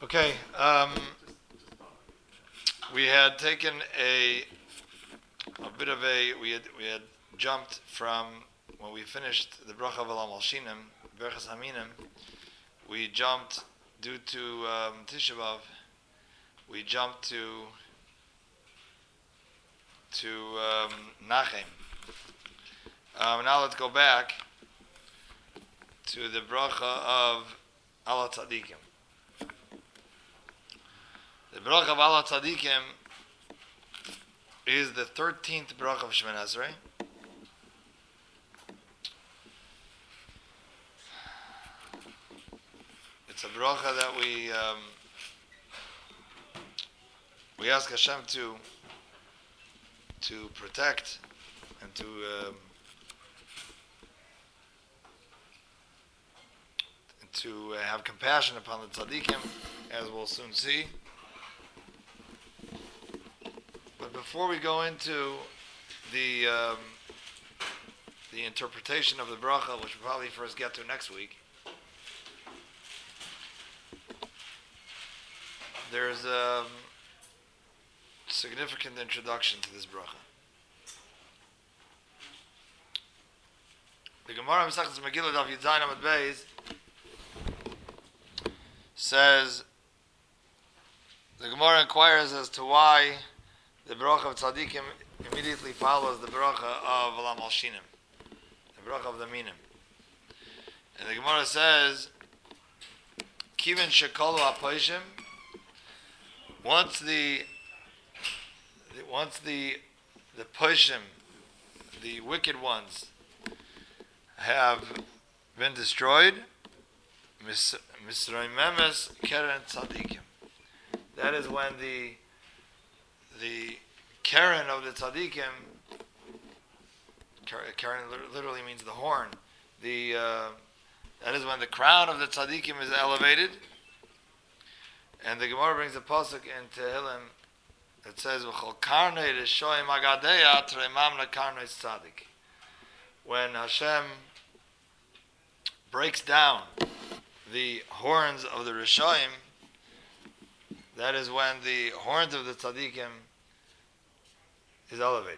Okay, we had taken a bit of we had jumped from when we finished the bracha v'lam alshinim, berachas haminim. We jumped due to Tisha B'av. We jumped to Nachem. Now let's go back to the bracha of Ala Tzadikim. The bracha of Ala Tzadikim is the 13th bracha of Shemoneh Esrei. It's a bracha that we ask Hashem to protect and to have compassion upon the tzaddikim, as we'll soon see. But before we go into the interpretation of the bracha, which we'll probably first get to next week, there's a significant introduction to this bracha. The Gemara Mesachtes Megillah Daf Yud Zayin Amud Beis says, the Gemara inquires as to why the bracha of tzaddikim immediately follows the bracha of V'lam Alshinim, the bracha of the minim. And the Gemara says, Kivin shekolu hapoishim, once the poishim, the wicked ones, have been destroyed, misroimemes keren tzaddikim. That is when the keren of the tzaddikim, keren literally means the horn. That is when the crown of the tzaddikim is elevated. And the Gemara brings a pasuk in Tehillim that says, "V'chol karnei rishoyim agadeya tremam lekarnei tzaddik." When Hashem breaks down the horns of the rishoyim, that is when the horns of the tzaddikim is elevated.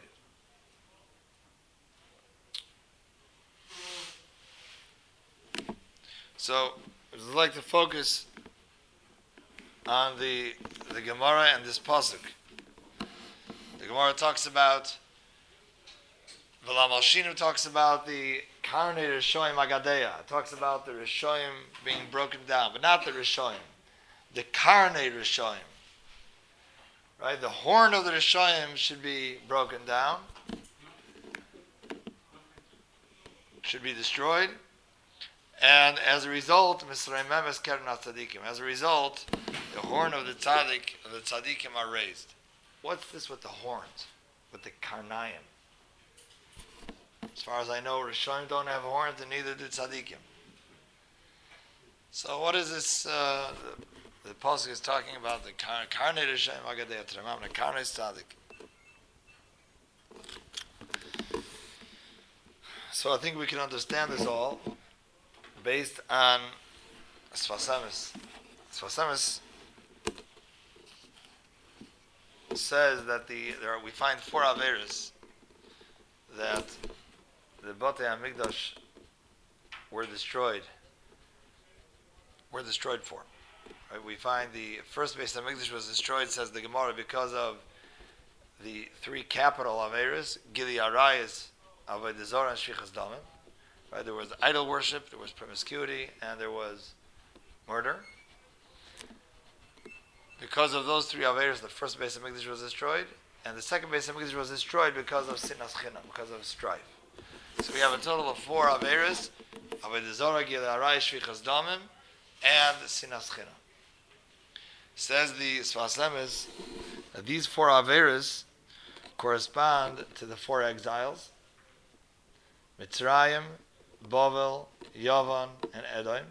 So, I'd like to focus on the Gemara and this pasuk. The Gemara talks about V'lam Alshinu, talks about the Karnei Rishoyim Agadeya. It talks about the Rishoyim being broken down, but not the Rishoyim. The Karnei Rishoyim. Right? The horn of the Rishoyim should be broken down, should be destroyed, and as a result, Misrei Memes Keren Tzadikim. As a result, the horn of the tzaddikim are raised. What's this with the horns? With the karnayim? As far as I know, Rishonim don't have horns, and neither do tzaddikim. So what is this? The pasuk is talking about the karnei Rishonim Agadei Tremam, the karnei tzaddik. So I think we can understand this all based on Sfas Emes. Sfas Emes says that we find 4 averos that the Batei HaMikdash were destroyed for. Right? We find the first Beis HaMikdash was destroyed, says the Gemara, because of the 3 capital averos, Gili Arayis, Avodah Zarah, and Shfichas Damim. Right? There was idol worship, there was promiscuity, and there was murder. Because of those 3 averos, the first Beis HaMikdash was destroyed, and the second Beis HaMikdash was destroyed because of sinas chinam, because of strife. So we have a total of 4 averos: Avodah Zarah, Gilui Arayis, Shfichas Damim, and sinas chinam. Says the Sfas Emes that these 4 averos correspond to the 4 exiles: Mitzrayim, Bavel, Yavan, and Edom.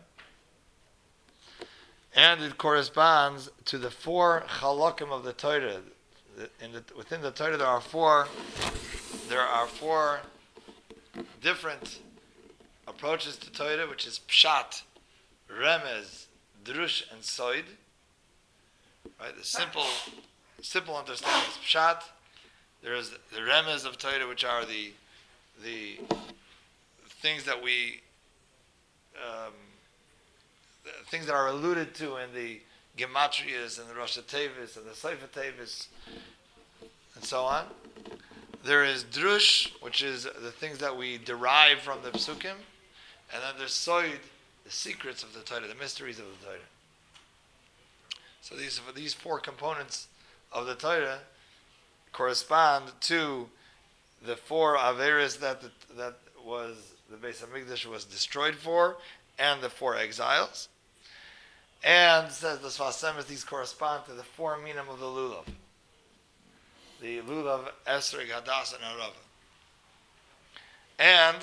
And it corresponds to the 4 chalakim of the Torah. Within the Torah, there are four different approaches to Torah, which is Pshat, Remez, Drush, and Soid. Right? The simple understanding is pshat. There is the remez of Torah, which are the things that things that are alluded to in the gematrias and the Rosh Tevis and the Sefer Tevis and so on. There is drush, which is the things that we derive from the psukim, and then there's soid, the secrets of the Torah, the mysteries of the Torah. So these four components of the Torah correspond to the four averes that was the Beis Hamikdash was destroyed for, and the four exiles. And says the Sfas Emes, these correspond to the four minim of the lulav. The lulav, esrog, hadas, and harava. And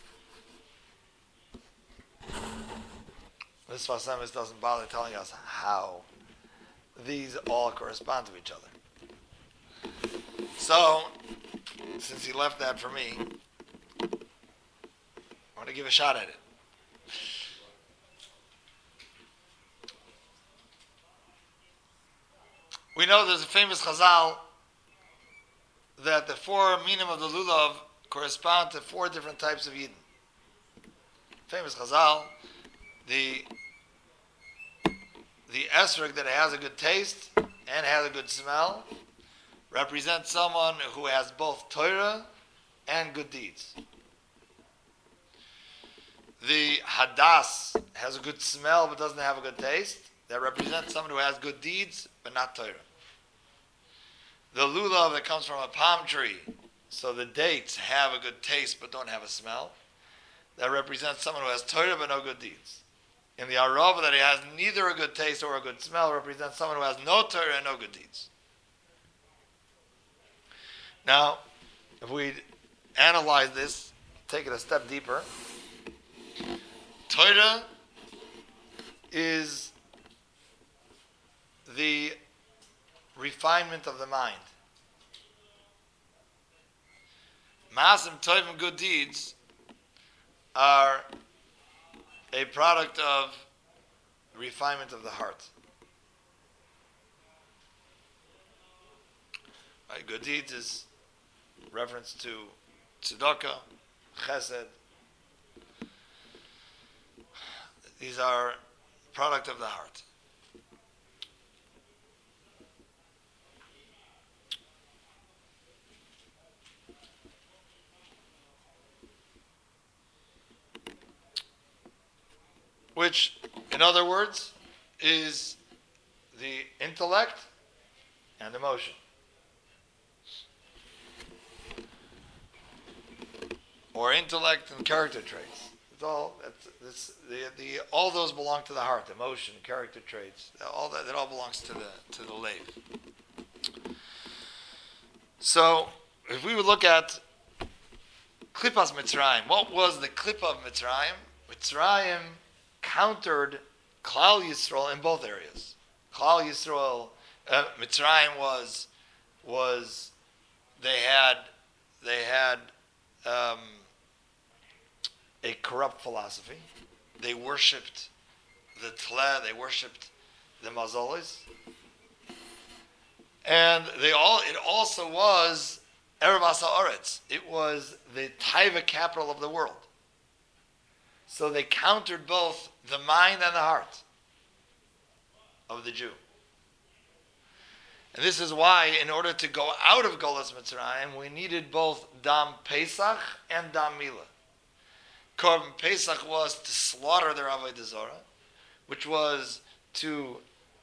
this Sfas Emes doesn't bother telling us how these all correspond to each other. So, since he left that for me, I want to give a shot at it. We know there's a famous chazal that the four minim of the lulav correspond to four different types of Yidden. Famous chazal, the esrog that has a good taste and has a good smell represents someone who has both Torah and good deeds. The hadas has a good smell but doesn't have a good taste. That represents someone who has good deeds but not Torah. The lulav that comes from a palm tree, so the dates have a good taste but don't have a smell, that represents someone who has Torah but no good deeds. In the arava that he has neither a good taste or a good smell represents someone who has no Torah and no good deeds. Now, if we analyze this, take it a step deeper, Torah is the refinement of the mind. Maasim Tovim, good deeds, are a product of refinement of the heart. Right, good deeds is reference to tzedakah, chesed. These are product of the heart. Which, in other words, is the intellect and emotion. Or intellect and character traits. It's all all those belong to the heart. Emotion, character traits, all that all belongs to the leiv. So, if we would look at Klippas Mitzrayim, what was the Klippa of Mitzrayim? Mitzrayim countered Klal Yisrael in both areas. Klal Yisrael, Mitzrayim was they had a corrupt philosophy. They worshipped the Tleh, they worshipped the Mazolis, and it also was Erev Ha'aretz. It was the Taiva capital of the world. So they countered both the mind and the heart of the Jew. And this is why, in order to go out of Golas Mitzrayim, we needed both Dam Pesach and Dam Milah. Korban Pesach was to slaughter their Avodah Zarah, which was to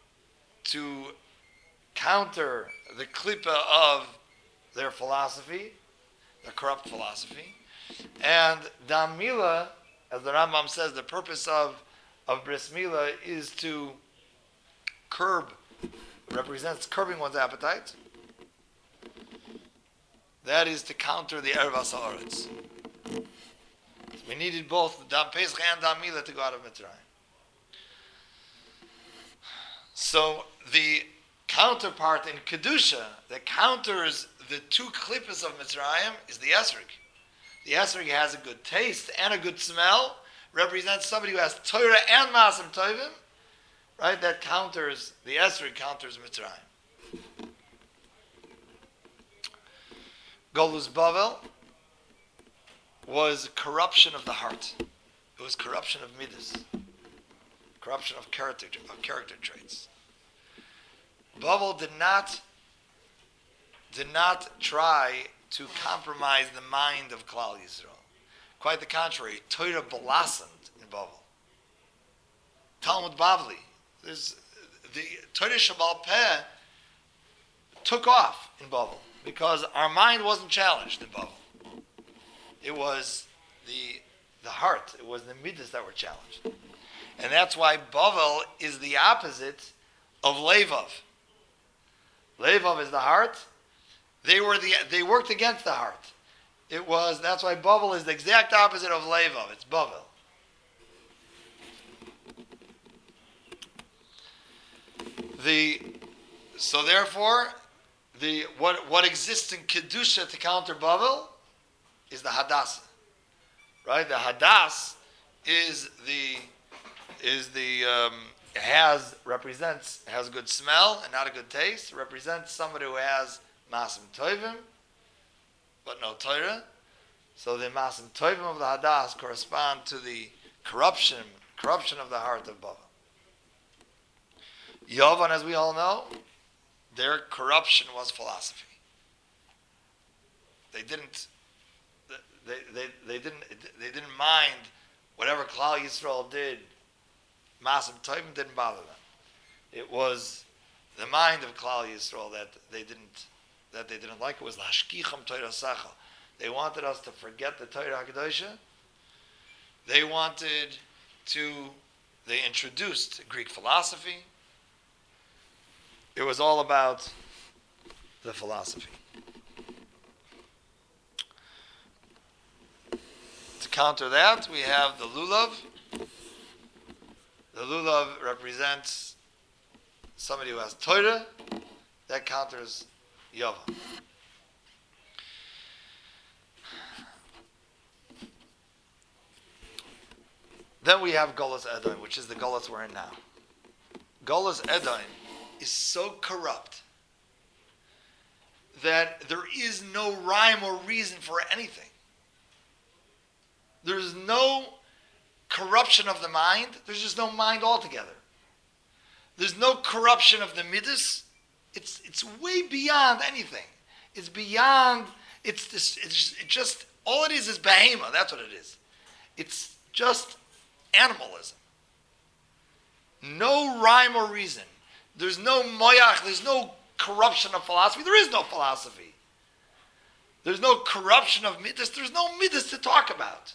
counter the klipa of their philosophy, the corrupt philosophy. And Dam Milah, as the Rambam says, the purpose of Bris Milah is to represents curbing one's appetite. That is to counter the Erev Ha'aretz. We needed both Dam Pesach and Dam Milah to go out of Mitzrayim. So the counterpart in Kedusha that counters the two klippas of Mitzrayim is the Esrog. The Esrog has a good taste and a good smell, represents somebody who has Torah and Maasim Tovim, right? That counters, the Esrog counters Mitzrayim. Golus Bavel was corruption of the heart. It was corruption of midas, corruption of character traits. Bavel did not try to compromise the mind of Klal Yisrael. Quite the contrary, Torah blossomed in Bavel. Talmud Bavli, the Torah Shabbal Peh took off in Bavel because our mind wasn't challenged in Bavel. It was the heart, it was the midas that were challenged. And that's why Bavel is the opposite of Levav. Levav is the heart. They worked against the heart. That's why Bavel is the exact opposite of Levav. It's Bavel. So therefore, what exists in Kedusha to counter Bavel is the Hadassah. Right? The Hadass has good smell and not a good taste. Represents somebody who has Masim Tovim, but no Torah. So the Masim Tovim of the Hadass correspond to the corruption of the heart of Bavel. Yovan, as we all know, their corruption was philosophy. They didn't mind whatever Klal Yisrael did. Masim Tovim didn't bother them. It was the mind of Klal Yisrael that they didn't like. It was Hashkicham Torah Sachal. They wanted us to forget the Torah HaKadosha. They introduced Greek philosophy. It was all about the philosophy. To counter that, we have the Lulav. The Lulav represents somebody who has Torah. That counters Yava. Then we have Golas Edom, which is the Golas we're in now. Golas Edom is so corrupt that there is no rhyme or reason for anything. There's no corruption of the mind. There's just no mind altogether. There's no corruption of the midas. It's way beyond anything. It's beyond. It's just all it is behema. That's what it is. It's just animalism. No rhyme or reason. There's no moyach. There's no corruption of philosophy. There is no philosophy. There's no corruption of midas. There's no midas to talk about.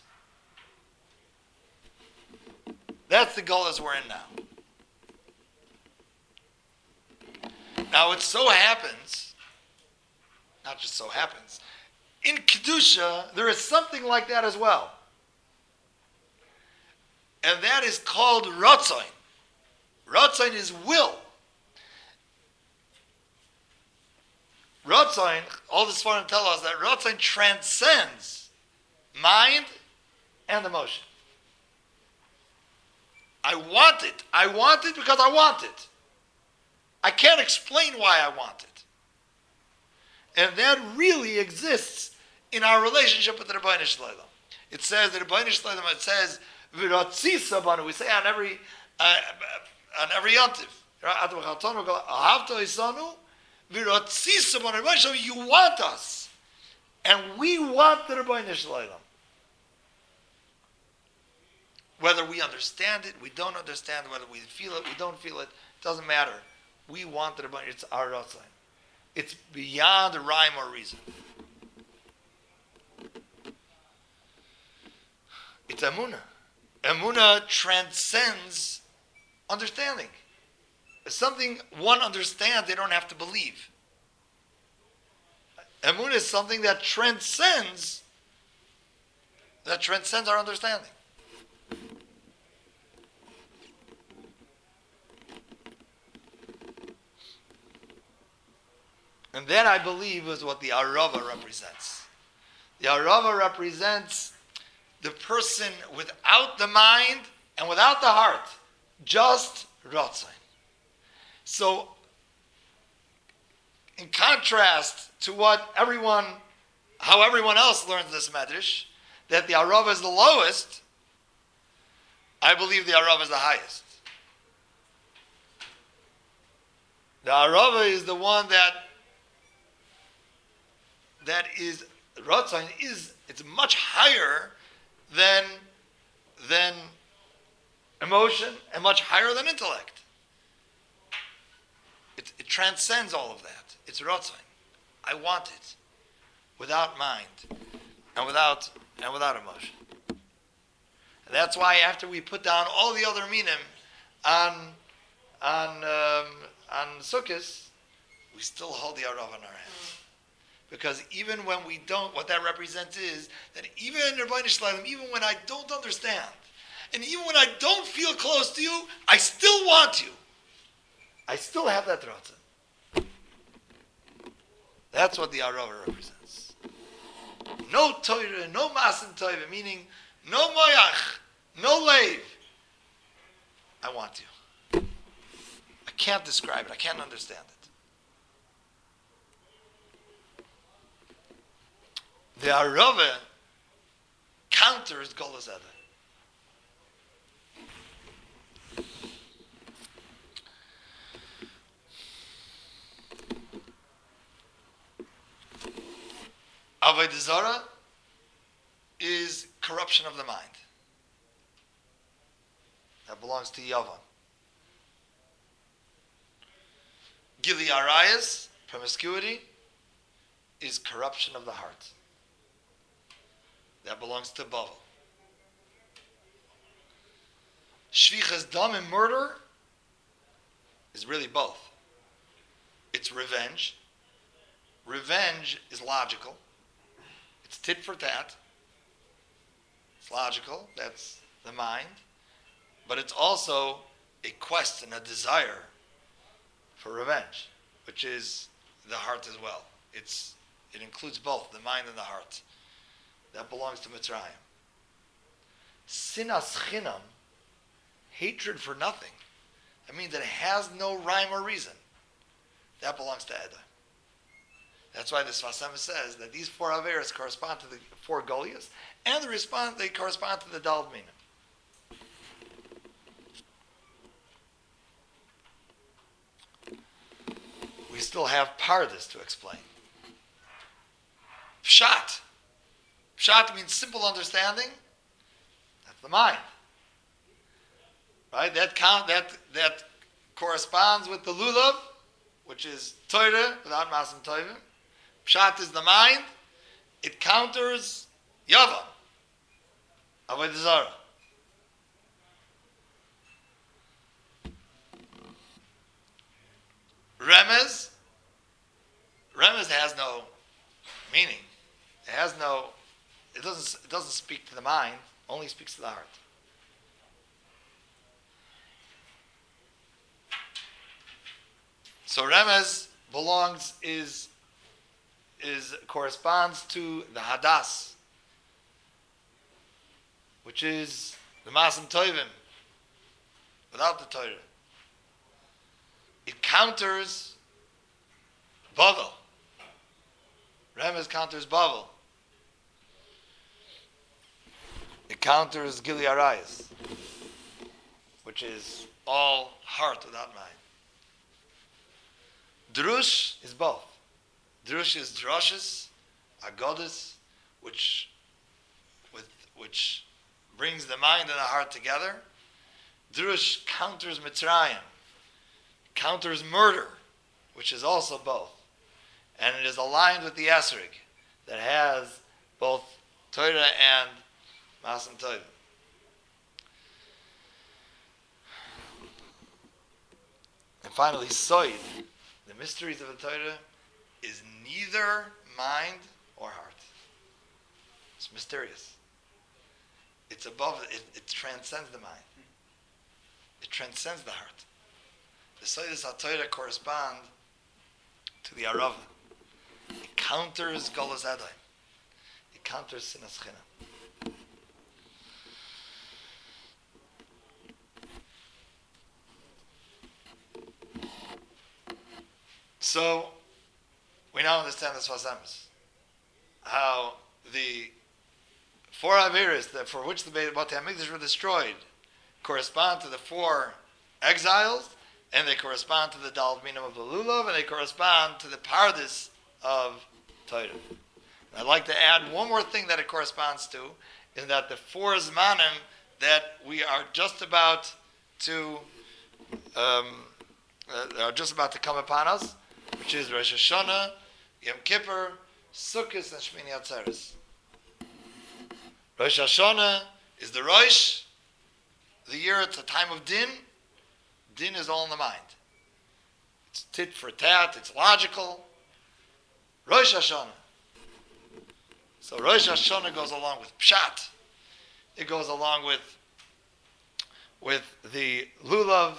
That's the Golas we're in now. Now it so happens, not just so happens, in Kedusha there is something like that as well. And that is called Ratzain. Ratzain is will. Ratzain, all the Sfarim tell us that Ratzain transcends mind and emotion. I want it. I want it because I want it. I can't explain why I want it. And that really exists in our relationship with the Rebbeinu Shalom. It says, the Rebbeinu Shalom, it says, V'ratzisa banu, we say on every yontif. You want us. And we want the Rebbeinu Shalom. Whether we understand it, we don't understand it, whether we feel it, we don't feel it, doesn't matter. We want the Rebbeinu. It's our Ratzain. It's beyond rhyme or reason. It's Emunah. Emunah transcends understanding. It's something one understands, they don't have to believe. Emunah is something that transcends our understanding. And that, I believe, is what the Arava represents. The Arava represents the person without the mind and without the heart, just Rotzain. So, in contrast to how everyone else learns this medrash, that the Arava is the lowest, I believe the Arava is the highest. The Arava is the one that is Rotzain it's much higher than emotion and much higher than intellect. It transcends all of that. It's Rotzain. I want it without mind and without emotion. And that's why after we put down all the other minim on Sukkot, we still hold the Arav in our hands. Because even when we don't, what that represents is that even in Rabbeinu Shalom, even when I don't understand, and even when I don't feel close to you, I still want you. I still have that Ratzon. That's what the Arava represents. No Torah, no Masim Torah, meaning no Moyach, no Leiv. I want you. I can't describe it. I can't understand it. The Arava counters Golas Eder. Avodah Zarah is corruption of the mind. That belongs to Yavan. Gili Arayas, promiscuity, is corruption of the heart. That belongs to Bavel. Shvichas Dam and murder is really both. It's revenge. Revenge is logical. It's tit for tat. It's logical. That's the mind. But it's also a quest and a desire for revenge, which is the heart as well. It includes both, the mind and the heart. That belongs to Mitzrayim. Sinas chinam, hatred for nothing. That means that it has no rhyme or reason. That belongs to Edom. That's why the Sfas Emes says that these four Averas correspond to the four Goliaths, and they correspond to the Daled Minim. We still have Pardes to explain. Pshat. Pshat means simple understanding. That's the mind. Right? That corresponds with the Lulav, which is Torah without Masim Tovim. Pshat is the mind. It counters Yavam, Avodah Zarah. Remez has no meaning. It doesn't speak to the mind, only speaks to the heart. So Remez corresponds to the Hadas, which is the Masim Tovim, without the Torah. It counters Bavel. Remez counters Bavel. It counters Gili Arayas, which is all heart without mind. Drush is both. Drush is droshes, agodas, which brings the mind and the heart together. Drush counters Mitzrayim, counters murder, which is also both. And it is aligned with the Esrig, that has both Torah and Masim Tovim. And finally, Soid, the mysteries of the Torah, is neither mind or heart. It's mysterious. It's above it. It transcends the mind. It transcends the heart. The Soidas HaTorah correspond to the Arava. It counters Golas Edom. It counters Sinas Chinam. So, we now understand the Sfas Emes. How the four Averis for which the Beit HaMikdash were destroyed correspond to the four exiles, and they correspond to the Dal Minim of the Lulav, and they correspond to the Pardes of Torah. I'd like to add one more thing that it corresponds to, is that the four Zmanim that we are just about to come upon us, which is Rosh Hashanah, Yom Kippur, Sukkot, and Shmini Atzeres. Rosh Hashanah is the Rosh. The year, it's a time of Din. Din is all in the mind. It's tit for tat, it's logical. Rosh Hashanah. So Rosh Hashanah goes along with Pshat. It goes along with the Lulav.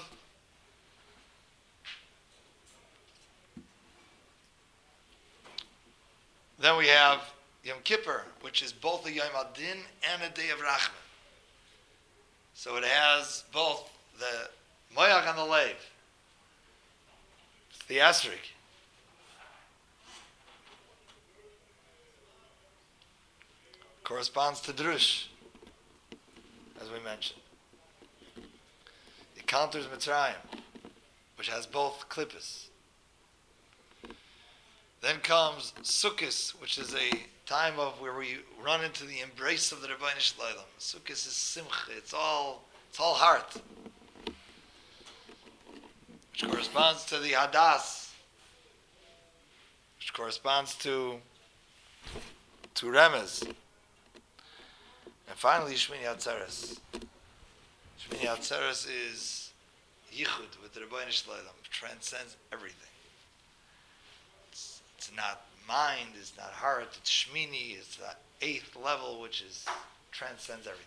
Then we have Yom Kippur, which is both a Yom Adin and a Day of Rachman. So it has both the Moyach and the Lev. It's the Esrik. Corresponds to Drush, as we mentioned. It counters Mitzrayim, which has both Klippas. Then comes Sukkot, which is a time of where we run into the embrace of the Rebbeinu Shleilam. Sukkot is Simcha. It's all heart, which corresponds to the Hadas, which corresponds to Remez. And finally, Shmini Atzeres. Shmini Atzeres is Yichud with the Rebbeinu Shleilam. Transcends everything. It's not mind, it's not heart, it's Shmini, it's the eighth level, which transcends everything.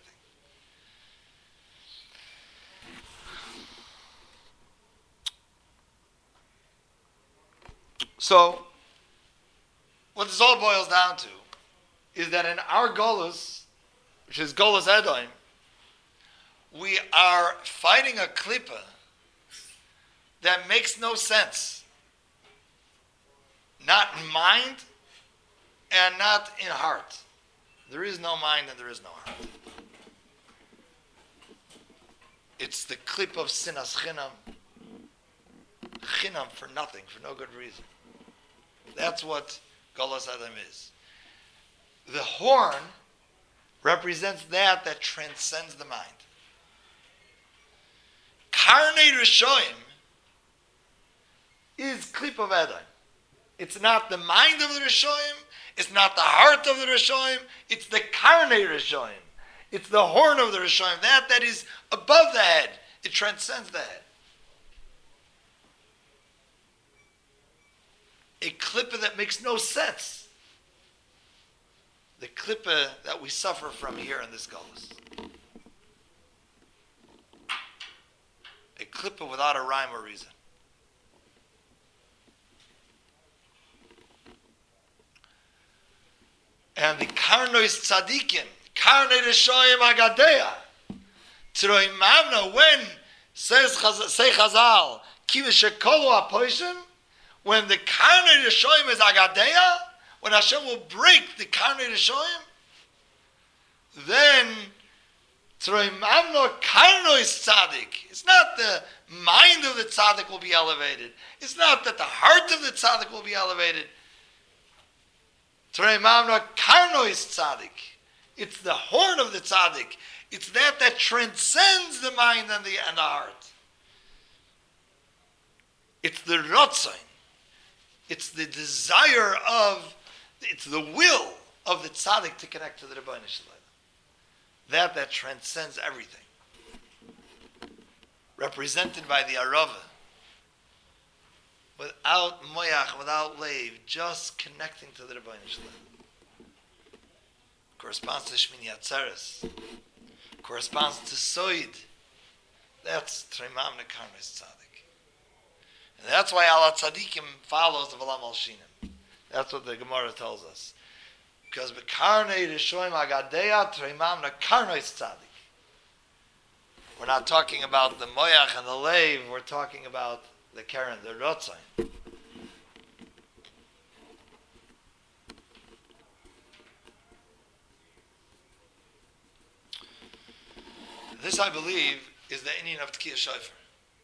So, what this all boils down to is that in our Golus, which is Golus Edom, we are fighting a klippa that makes no sense. Not in mind and not in heart. There is no mind and there is no heart. It's the clip of sinas chinam. Chinam for nothing, for no good reason. That's what Golus Adam is. The horn represents that transcends the mind. Karnei Rishoyim is clip of Adam. It's not the mind of the Rishoyim. It's not the heart of the Rishoyim. It's the Karnei Rishoyim. It's the horn of the Rishoyim. That is above the head. It transcends the head. A klippa that makes no sense. The klippa that we suffer from here in this Golus. A klippa without a rhyme or reason. And the Karnois Tzadikim, Karnei Rishoyim Agadeya, Tzroim Mamna, when say Chazal, Kivish Shekolu HaPoishim, when the Karnei Rishoyim is Agadeya, when Hashem will break the Karnei Rishoyim, then Tzroim Mamna Karnois Tzadik. It's not the mind of the Tzadik will be elevated. It's not that the heart of the Tzadik will be elevated. Karnois tzaddik. It's the horn of the tzaddik. It's that transcends the mind and the heart. It's the rotzon. It's the desire it's the will of the tzaddik to connect to the Rebbeinu Shleilam. That transcends everything. Represented by the Arava. Without moyach, without leiv, just connecting to the Rebbeinu Shleilam. Corresponds to Shmini Atzeres. Corresponds to Soid. That's Tremam Nekarnes Tzadik. And that's why Allah Tzadikim follows the Valam Al Shinim. That's what the Gemara tells us. Because Bekarnei Rishoyim Agadeya Tremam Nekarnes Tzadik. We're not talking about the moyach and the leiv, we're talking about the Karen, the Rotzai. This, I believe, is the Indian of Tkiyah Shofar.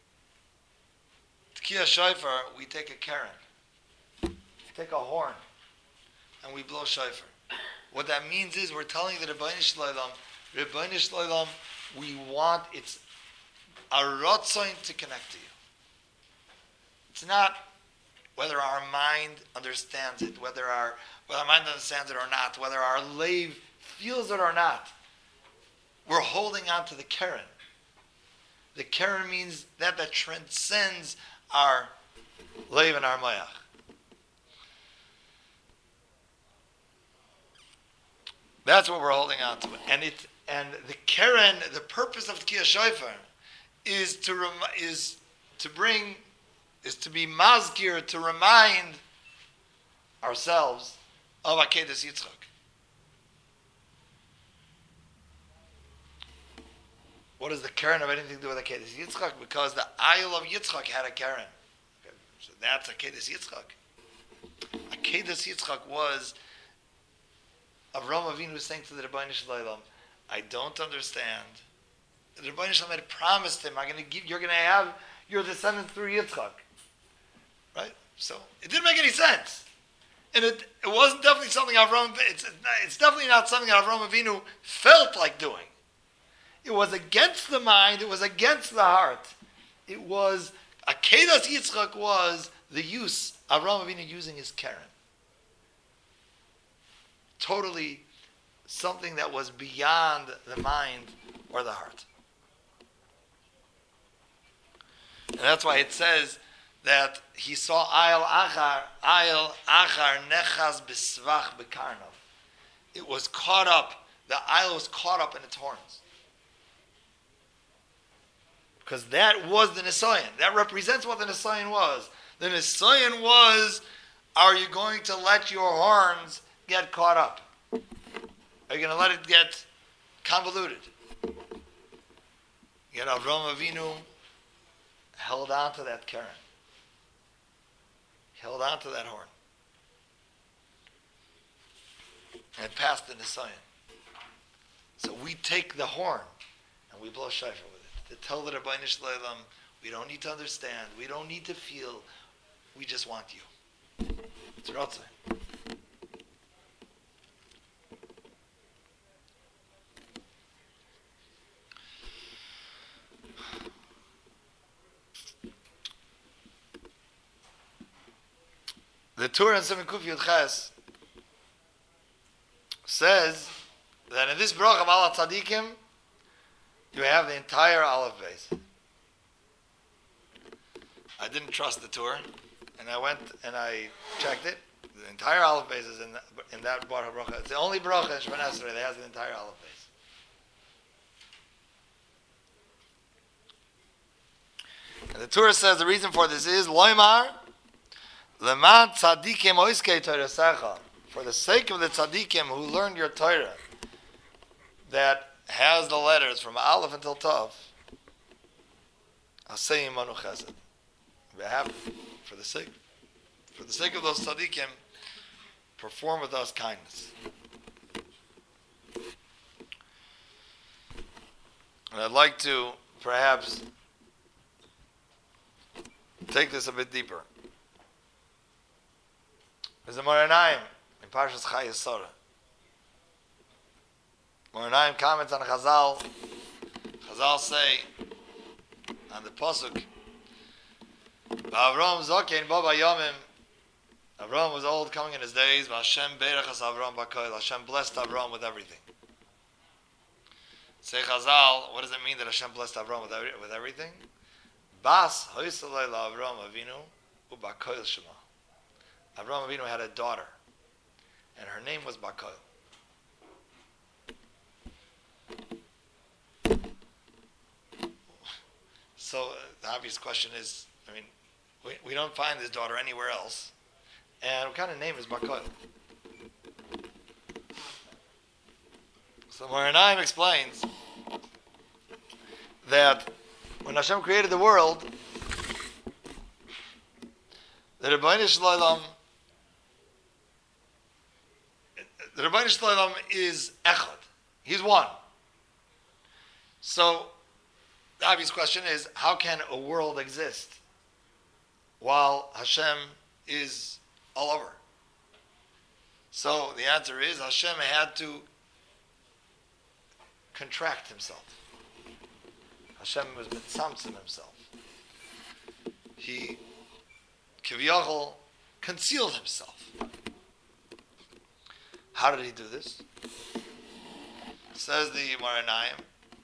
Tkiyah Shofar, we take a keren, take a horn, and we blow shofar. What that means is we're telling the Rebbeinu Shloim, we want, it's a rotzoin to connect to you. It's not whether our mind understands it, whether our mind understands it or not, whether our lave feels it or not. We're holding on to the keren. The keren means that transcends our lave and our mayach. That's what we're holding on to. And the keren, the purpose of Tkiyah Shofar is to be mazkir, to remind ourselves of Akedas Yitzchak. What does the keren have anything to do with Akedas Yitzchak? Because the Ayil of Yitzchak had a keren. Okay, so that's Akedas Yitzchak. Akedas Yitzchak was Avraham Avinu was saying to the Rebbeinu Shloim, I don't understand. The Rebbeinu Shloim had promised him, you're going to have your descendants through Yitzchak. Right? So, it didn't make any sense. And it wasn't definitely something it's definitely not something that Avraham Avinu felt like doing. It was against the mind, it was against the heart. It was, Akedas Yitzchak was the use, Avraham Avinu using his keren. Totally something that was beyond the mind or the heart. And that's why it says that he saw Ayil Achar Nechaz B'Svach B'Karnav. It was caught up, the Ayil was caught up in its horns. Because that was the Nisayan. That represents what the Nisayan was. The Nisayan was, are you going to let your horns get caught up? Are you going to let it get convoluted? Yet Avraham Avinu held on to that keren. Held on to that horn. And passed the Nisayan. So we take the horn and we blow shofar with it. To tell the Rebbeinu Shloim, we don't need to understand, we don't need to feel, we just want you. It's Ratzah. The Torah in Siman Kuf Yud Ches says that in this bracha of Ala Tzadikim, you have the entire olive base. I didn't trust the Torah, and I went and I checked it. The entire olive base is in that bracha. It's the only bracha in Shemona Esrei that has the entire olive base. And the Torah says the reason for this is Loimar Leman Tzadikim Oiskei Torah, for the sake of the Tzadikim who learned your Torah, that has the letters from Aleph until Tav. Asayim Manu Chesed. Be happy for the sake of those tzaddikim. Perform with us kindness. And I'd like to perhaps take this a bit deeper. There's a Moranayim in Parshas Chayei Sarah. Moranayim comments on Chazal. Chazal say on the pasuk, Avram Zokein Baba Yomim. Avram was old, coming in his days. Hashem berachas Avram b'koil. Hashem blessed Avram with everything. Say Chazal, what does it mean that Hashem blessed Avram with everything? Bas hoisalei Avram Avinu u'b'koil shema. Avram Avinu had a daughter, and her name was Bakoil. So the obvious question is, we don't find his daughter anywhere else. And what kind of name is Bakoil? So Moranayim explains that when Hashem created the world, the Rebbeinu Shloim is Echad. He's one. So the obvious question is, how can a world exist while Hashem is all over? So the answer is, Hashem had to contract himself. Hashem was mitzamtzim himself. He, kiviyachol, concealed himself. How did he do this? Says the Gemara Naim,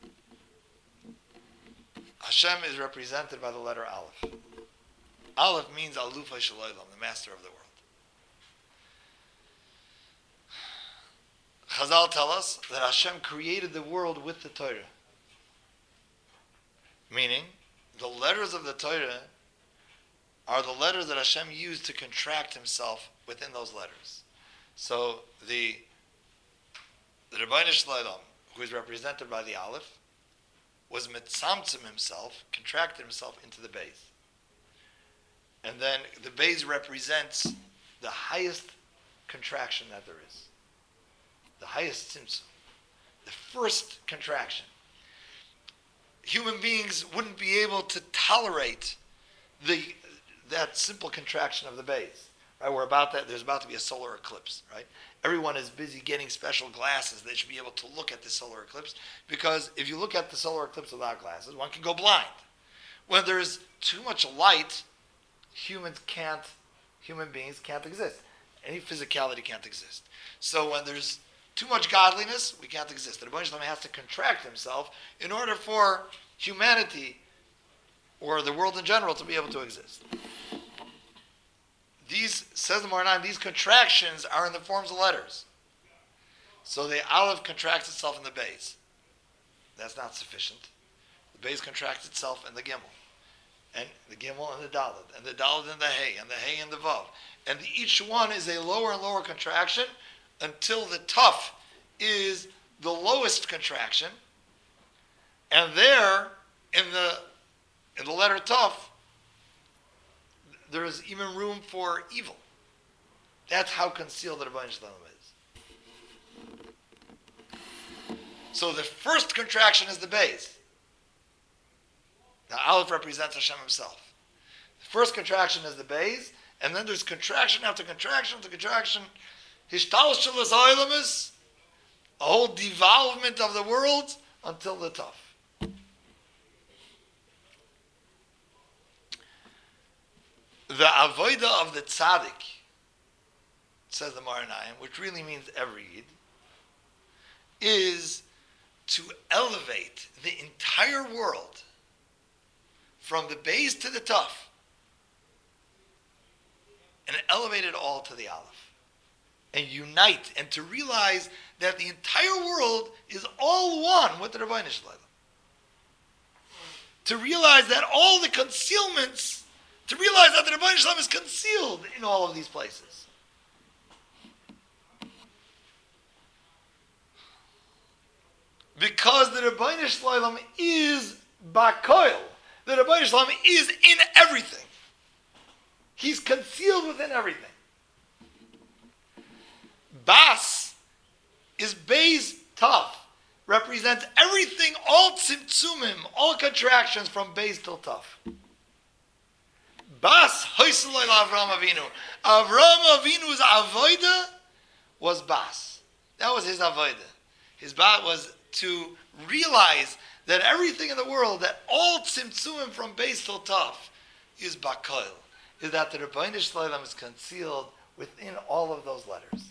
Hashem is represented by the letter Aleph. Aleph means Alufa Shalolam, the master of the world. Chazal tell us that Hashem created the world with the Torah. Meaning, the letters of the Torah are the letters that Hashem used to contract himself within those letters. So the Rebbeinu Shloim, who is represented by the Aleph, was mitzamtzim himself, contracted himself into the Beis. And then the Beis represents the highest contraction that there is. The highest tzimtzum. The first contraction. Human beings wouldn't be able to tolerate that simple contraction of the Beis. Right? There's about to be a solar eclipse, right? Everyone is busy getting special glasses. They should be able to look at the solar eclipse, because if you look at the solar eclipse without glasses, one can go blind. When there's too much light, human beings can't exist. Any physicality can't exist. So when there's too much godliness, we can't exist. The Rebbeinu Shalom has to contract himself in order for humanity, or the world in general, to be able to exist. Says the Moranayim, these contractions are in the forms of letters. So the Aleph contracts itself in the Beis. That's not sufficient. The Beis contracts itself in the Gimel. And the Gimel and the Dalet. And the Dalet and the Hey. And the Hey and the Vav. And each one is a lower and lower contraction until the Tuf is the lowest contraction. And there, in the letter Tuf, there is even room for evil. That's how concealed the Rebbeinu Shalom is. So the first contraction is the Beis. The Aleph represents Hashem himself. The first contraction is the Beis, and then there's contraction after contraction after contraction. Hishtalshalas Oilamis, a whole devolvement of the world until the Tuf. The avodah of the tzaddik, says the Moranayim, which really means every Yid, is to elevate the entire world from the Beis to the Tuf and elevate it all to the Aleph and unite, and to realize that the entire world is all one with the Rebbeinu Shalom. To realize that all the concealments, to realize that the Rebbeinu Shalom is concealed in all of these places. Because the Rebbeinu Shalom is Bakoil. The Rebbeinu Shalom is in everything. He's concealed within everything. Bas is Beis Tuf. Represents everything, all tzimtzumim, all contractions from Beis till Tuf. Bas hoiseloi Avram Avinu. Avram Avinu's avodah was Bas. That was his avodah. His Bas was to realize that everything in the world, that all tzimtzumim from Beis till Tuf is Bakoil. Is that the Rebbeinu Shalom is concealed within all of those letters.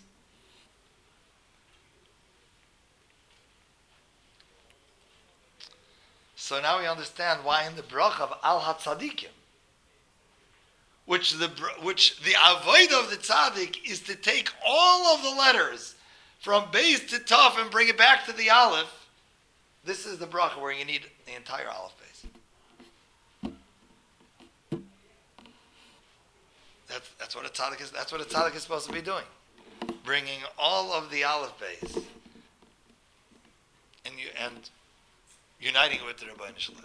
So now we understand why in the bracha of Al HaTzadikim, which the avodah of the tzaddik is to take all of the letters from Beis to Tuf and bring it back to the Aleph. This is the bracha where you need the entire Aleph base. That's what a tzaddik is. That's what a tzaddik is supposed to be doing, bringing all of the Aleph base and uniting it with the Rebbeinu Shalom.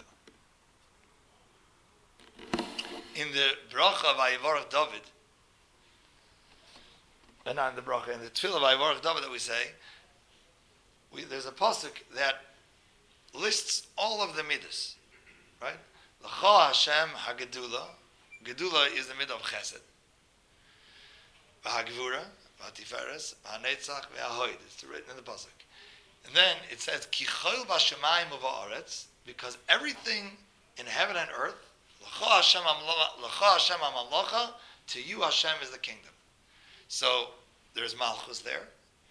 In the bracha of Vayivarach David, and not in the bracha, in the tefillah of Vayivarach David that we say, there's a pasuk that lists all of the midas, right? L'cha Hashem hagedula. Gedula is the midah of chesed. V'hagvura, v'hatiferes, v'hanetzach, v'hahoid. It's written in the pasuk. And then it says, Ki choil b'shamayim u'va'aretz, because everything in heaven and earth, L'cha Hashem ha'mamlocha, to you Hashem is the kingdom. So, there's Malchus there.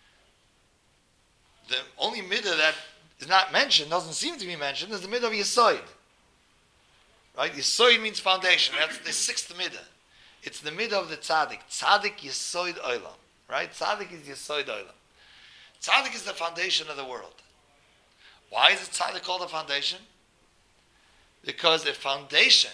The only midah that is not mentioned, doesn't seem to be mentioned, is the midah of Yesod. Right? Yesod means foundation. That's the sixth midah. It's the midah of the tzaddik. Tzaddik Yesod Olam. Right? Tzaddik is Yesod Olam. Tzaddik is the foundation of the world. Why is it tzaddik called a foundation? Because a foundation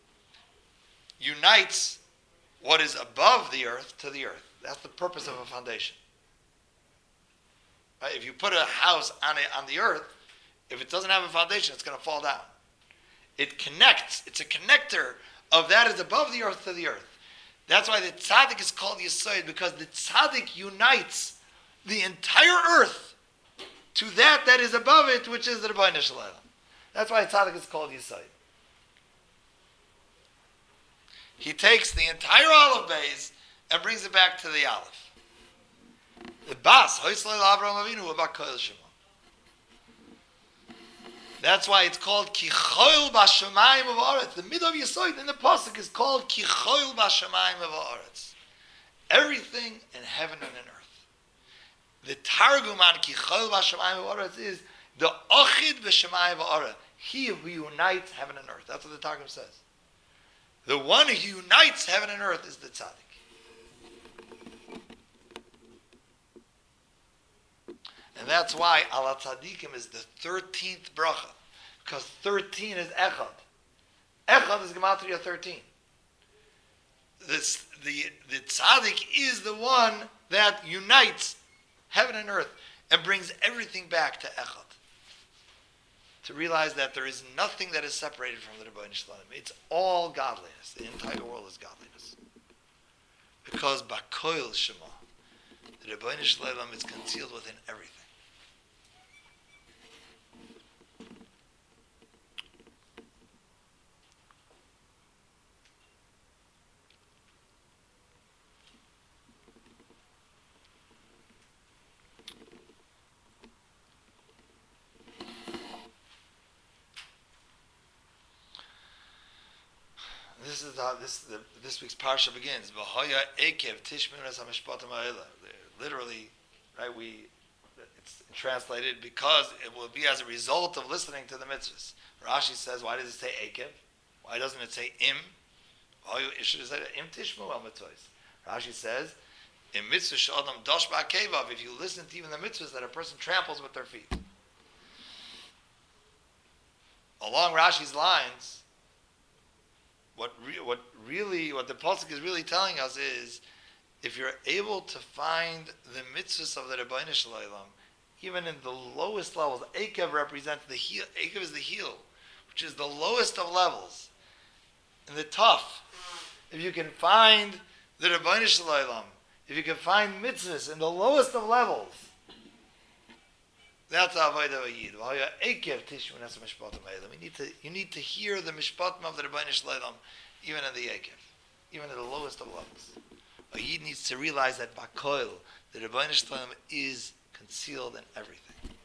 unites what is above the earth to the earth. That's the purpose of a foundation. Right? If you put a house on the earth, if it doesn't have a foundation, it's going to fall down. It connects. It's a connector of that is above the earth to the earth. That's why the tzaddik is called Yesod, because the tzaddik unites the entire earth to that is above it, which is the Rebbeinu Shalom. That's why tzaddik is called Yesod. He takes the entire olive base and brings it back to the aleph. The bas, Avraham Avinu, about Koil Shema. That's why it's called Ki Choil Bashamayim V'Aretz. The midah of Yesod in the pasuk is called Ki Choil Bashamayim V'Aretz. Everything in heaven and in earth. The Targum on Ki Choil Bashamayim V'Aretz is the Ochid B'Shamayim V'Aretz. He who unites heaven and earth. That's what the Targum says. The one who unites heaven and earth is the tzaddik. And that's why Ala Tzadikim is the 13th bracha. Because 13 is Echad. Echad is Gematria 13. The tzaddik is the one that unites heaven and earth and brings everything back to Echad. To realize that there is nothing that is separated from the Rebbeinu Shalom. It's all godliness. The entire world is godliness. Because Bakoil Shema, the Rebbeinu Shalom is concealed within everything. This is how this week's parsha begins. V'hoya ekev tishmiras hamishpatim ha'ela. Literally, right? It's translated because it will be as a result of listening to the mitzvahs. Rashi says, why does it say ekev? Why doesn't it say im? It should have said im tishmu al mitzvahs. Rashi says, im mitzvah sh'adam dosh ba'akevav. If you listen to even the mitzvahs that a person tramples with their feet. Along Rashi's lines, what the pasuk is really telling us is, if you're able to find the mitzvahs of the Rebbeinu Shalom, even in the lowest levels, Ekev represents the heel. Ekev is the heel, which is the lowest of levels. In the tough, if you can find the Rebbeinu Shalom, if you can find mitzvahs in the lowest of levels, that's avodah v'yid. Ekev tishmu nasa mishpatim ha'elam. You need to hear the mishpatim of the Rebbeinu Shalom, even in the Ekev, even at the lowest of levels. A Yid needs to realize that Bakoil, the Rebbeinu Shalom, is concealed in everything.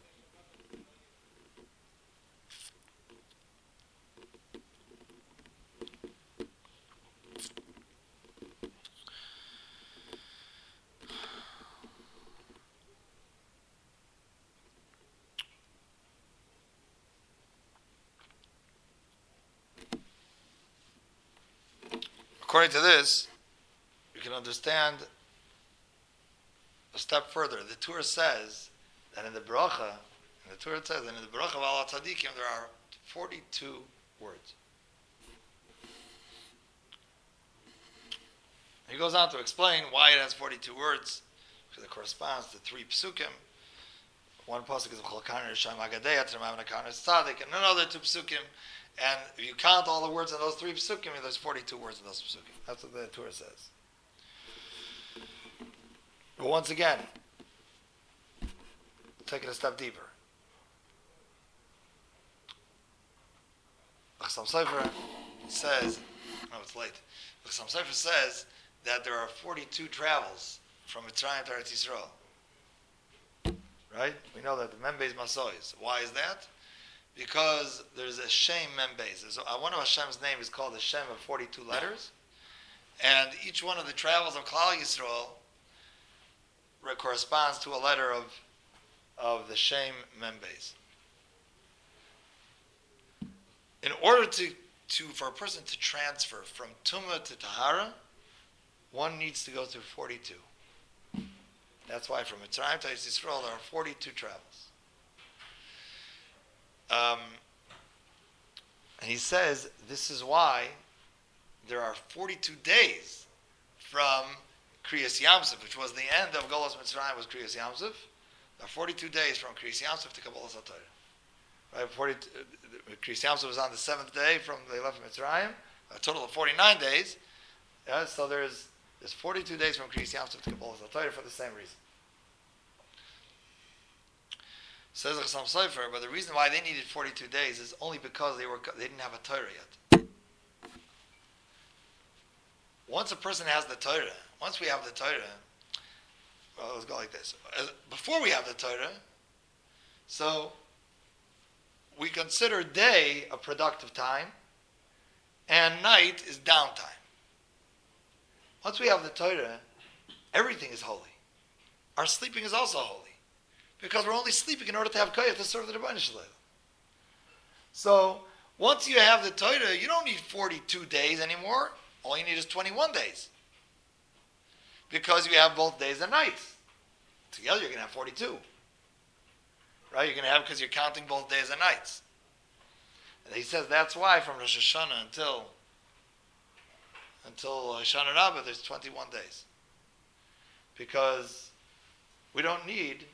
According to this, you can understand a step further. The Torah says that in the bracha, of Ala Tzadikim, there are 42 words. He goes on to explain why it has 42 words, because it corresponds to 3 psukim. One pasuk is Cholkan Risham Agadei, Atramam Nakan Tzadik, and another 2 psukim. And if you count all the words in those 3 psukim, there's 42 words in those psukim. That's what the Torah says. But once again, take it a step deeper. Chassam Sofer says, oh, it's late. Chassam Sofer says that there are 42 travels from Mitzrayim to Eretz Yisrael. Right? We know that the Membeis Masois. Why is that? Because there's a Shem Membeis. So one of Hashem's name is called the Shem of 42 letters. And each one of the travels of Klal Yisrael corresponds to a letter of the Shem Membeis. In order for a person to transfer from Tumah to Tahara, one needs to go through 42. That's why from Mitzrayim to Eretz Yisrael there are 42 travels. And he says this is why there are 42 days from Kriyas Yamsuf, which was the end of Golos Mitzrayim, was Kriyas Yamsuf. There are 42 days from Kriyas Yamsuf to Kabbalas HaTorah. Right? Kriyas Yamsuf was on the 7th day from they left Mitzrayim. A total of 49 days. Yeah, so there's 42 days from Kriyas Yamsuf to Kabbalas HaTorah for the same reason. Says Chassam Sofer, but the reason why they needed 42 days is only because they didn't have a Torah yet. Once a person has the Torah, once we have the Torah, well, let's go like this. Before we have the Torah, so we consider day a productive time, and night is downtime. Once we have the Torah, everything is holy. Our sleeping is also holy. Because we're only sleeping in order to have koyach to serve the Rebbeinu Shalom. So, once you have the Torah, you don't need 42 days anymore. All you need is 21 days. Because you have both days and nights. Together you're going to have 42. Right? You're going to have, because you're counting both days and nights. And he says that's why from Rosh Hashanah until Hoshana Rabbah there's 21 days. Because we don't need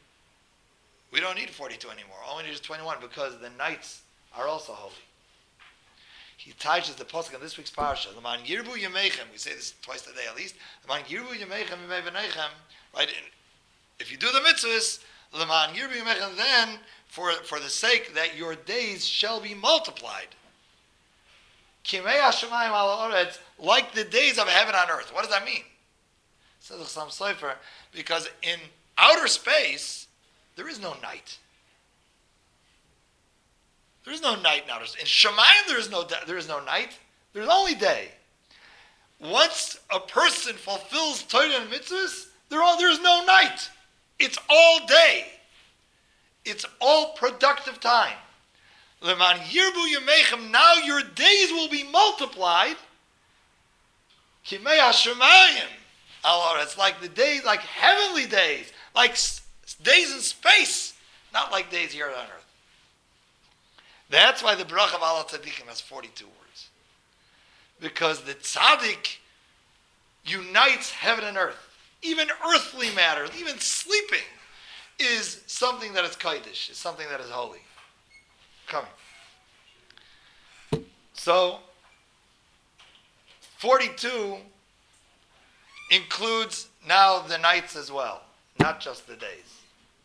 42 anymore. All we need is 21 because the nights are also holy. He touches the pasuk in this week's parsha. L'man yirbu yameichem. We say this twice a day at least. L'man yirbu yameichem v'mei v'neichem. Right? If you do the mitzvahs, l'man yirbu yameichem, then for the sake that your days shall be multiplied. Kimei hashamayim ala oretz, like the days of heaven on earth. What does that mean? Says Chassam Sofer, because in outer space there is no night. There is no night in outer space. In Shemayim there is no night. There's only day. Once a person fulfills Torah and mitzvahs, there is no night. It's all day. It's all productive time. Leman yirbu yameichem, now your days will be multiplied. Kimei hashemayim. It's like the days, like heavenly days, like days in space, not like days here on earth. That's why the Bracha of Al Tzadikim has 42 words. Because the Tzaddik unites heaven and earth. Even earthly matters, even sleeping, is something that is Kodesh, is something that is holy. Coming. So, 42 includes now the nights as well, not just the days,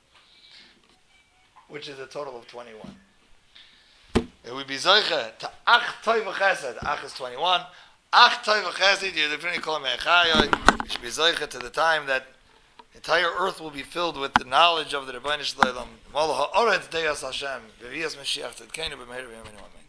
which is a total of 21. It would be Zoiche to Ach Toiv Chesed. Ach is 21. Ach Toiv Chesed, you're definitely calling me Echayoi. It should be Zoiche to the time that the entire earth will be filled with the knowledge of the Rebbeinu Shalom. Mol ha'oretz deyas Hashem. V'viyas Mashiach tzedkeinu b'meir v'yamin.